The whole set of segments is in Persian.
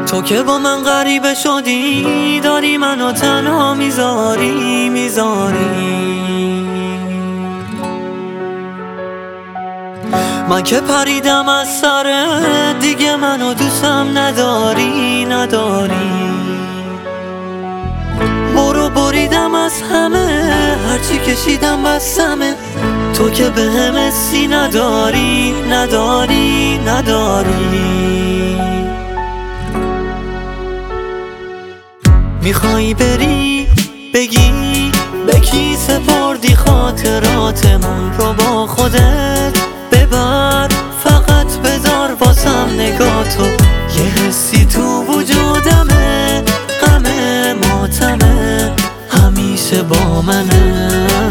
تو که با من غریبه شدی، داری منو تنها میذاری من که پریدم از سرت، دیگه منو دوستم نداری برو بریدم از همه، هرچی کشیدم بسمه. تو که به هم حسی نداری میخوای بری بگی به کی سپردی خاطراتمون رو، با خودت ببر، فقط بذار واسم نگاتو. یه حسی تو وجودمه، غمه ماتمه، همیشه با منه.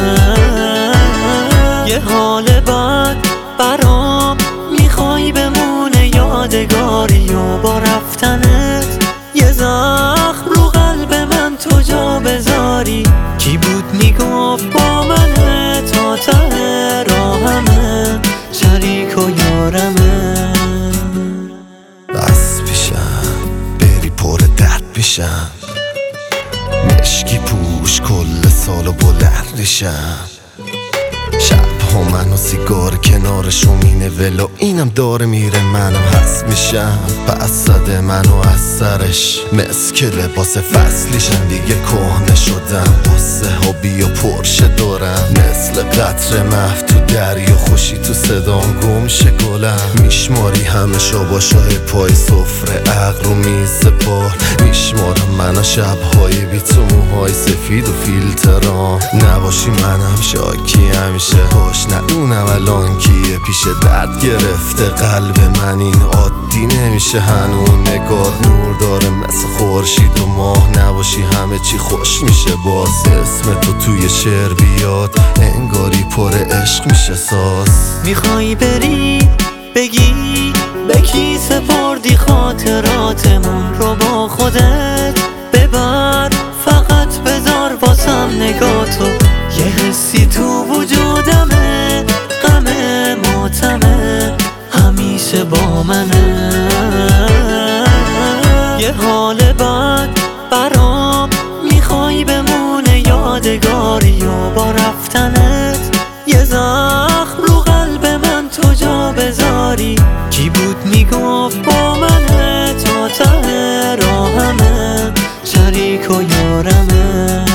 یه حال بد برام میخوای بمونه یادگاری، و با رفتنت یه زخم رو قلب من تو جا بذاری. کی بود میگفت با منه تا ته راهمه، شریک و یارمه. بس پیشم بری پر درد میشم، مشکی پوش کل سالو بلند ریشم. شبها من و سیگار کنارشو مینه ولو، اینم داره میره منم هست میشم. پس زده منو از سرش مثل که لباس فصلیشم، دیگه کهنه شدم، قصه ها بیا پرشه دارم. مثل قطر محو تو دریا، خوشی تو صدام گمشه گلم. میشماری همه شاباشای پای سفره، عقل رو میز بار میشمارم من شبهای بی تو، موهای سفید و فیلترام. نباشی منم شاکی همیشه، باش ندونم الان کیه پیش درد گرفته قلب من. این عادی نمیشه هنون، نگاه نور داره مثل خورشید و ماه. نباشی همه چی خوش میشه، باز اسم تو توی شعر بیاد انگاری پر عشق میشه ساز. میخوای بری بگی به کی سپردی خاطراتمون رو، با خودت ببر، فقط بذار واسم نگاتو. یه حسی تو وجودمه، غمه ماتمه، همیشه با منه. یه حال بد برام میخوای بمونه یادگاری، و با رفتنت یه زخم رو قلب من تو جا بذاری. کی بود میگفت با منه تا ته راهمه، شریک و یارمه.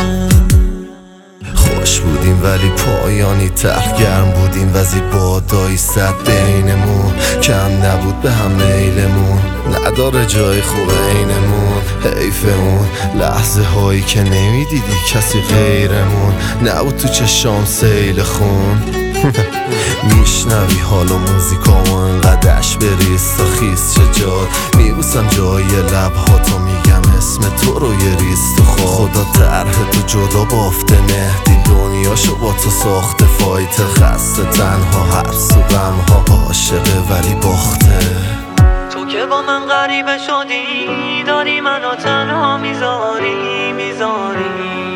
خوش بودیم ولی پایانی تلخ، گرم بودیم وزی بادایی صد بینمون. کم نبود به هم میلمون، نداره جای خوب اینمون. حیف اون لحظه هایی که نمیدیدی کسی غیرمون، نبود تو چشام سیل خون. میشنوی حالا موزیکامو انقدرش بریز تا خیس شجاد، میبوسم جای لبهاتو، میگم اسم تو رو یه ریز تو خواب. خدا طرح تو جدا بافته، مهدی دنیاشو با تو ساخته. فایت خسته تنها هر سو غمها، عاشقه ولی باخته. تو که با من غریبه شدی، داری منو تنها میذاری